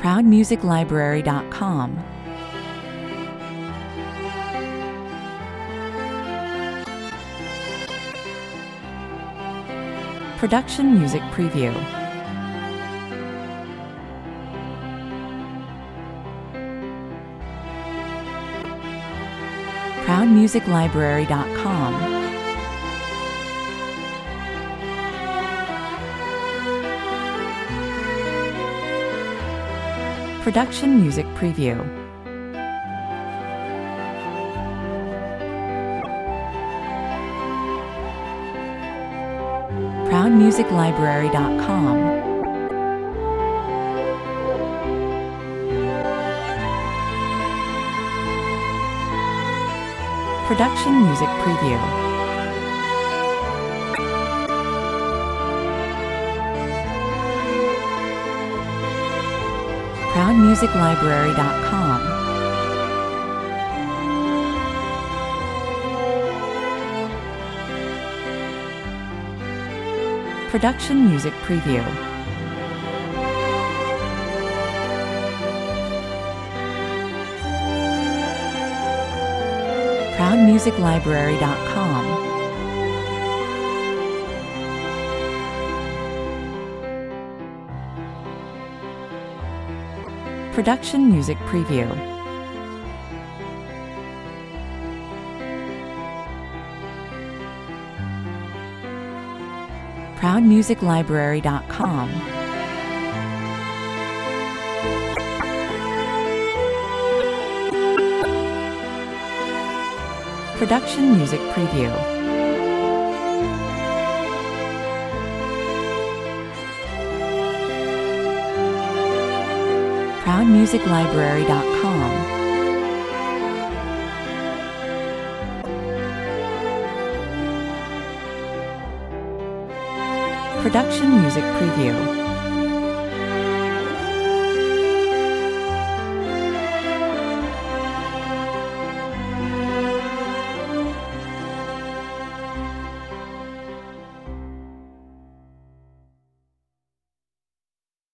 ProudMusicLibrary.com. Production Music Preview. ProudMusicLibrary.com. Production Music Preview. ProudMusicLibrary.com. Production Music Preview. ProudMusicLibrary.com. Production Music Preview. ProudMusicLibrary.com. Production Music Preview. ProudMusicLibrary.com. Production Music Preview. ProudMusicLibrary.com. Production Music Preview.